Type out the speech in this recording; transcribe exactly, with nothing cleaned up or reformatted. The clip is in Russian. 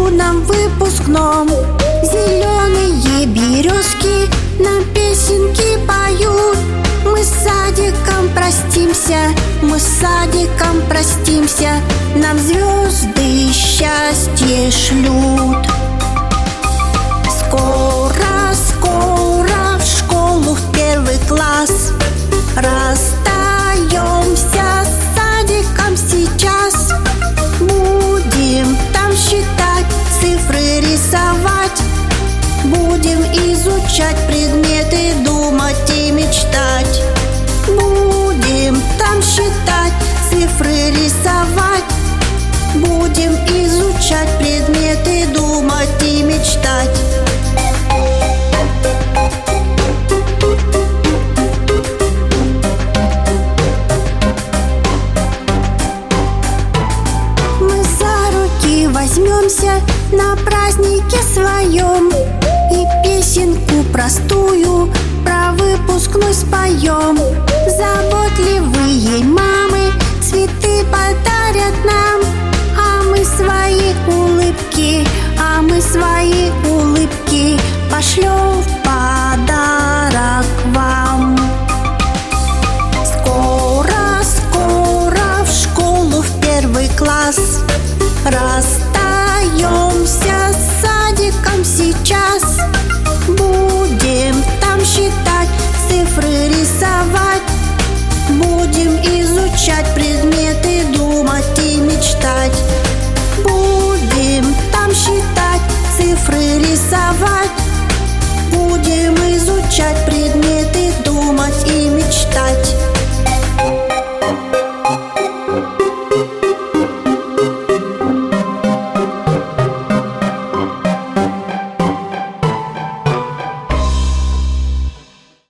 юном выпускном. Зеленые березки нам песенки поют. Мы с садиком простимся, мы с садиком простимся. Нам звезды счастье шлют. Скоро, скоро в школу, в первый класс. Расстаемся с садиком сейчас. Будем там считать, цифры рисовать. Будем изучать предметы, думать и мечтать. Будем там считать, цифры рисовать. Будем изучать предметы, думать и мечтать. Мы за руки возьмемся на празднике своем и песенку простую про выпускной споем. Заботливые мамы цветы подарят нам, а мы свои улыбки, а мы свои улыбки пошлем в подарок вам. Скоро, скоро в школу, в первый класс. Расстаемся с садиком сейчас. Будем там считать, цифры рисовать. Будем изучать предметы, думать и мечтать. Будем там считать, цифры рисовать. Будем изучать предметы, думать и мечтать.